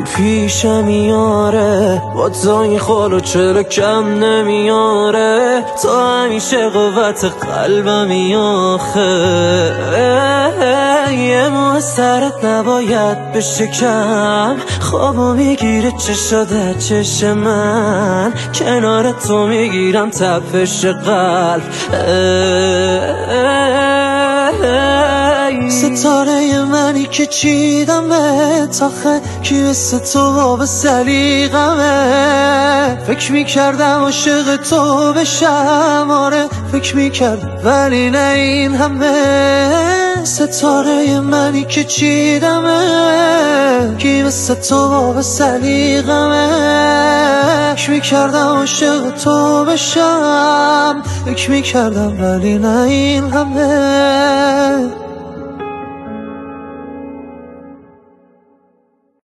پیشم میاره با تو این خالو چرا کم نمیاره تو همیشه قوت قلبمی آخه یه ماه سرت نباید بشه کم خوابو میگیره چه شده چش من کنار تو میگیرم تپش قلب ستاره منی که چیدمه تاخه کی مثل تو باب سلیقمه فکر میکردم عاشق تو بشم آره فکر میکردم ولی نه این همه ستاره منی که چیدمه کی مثل تو باب سلیقمه فکر میکردم عاشق تو بشم فکر میکردم ولی نه این همه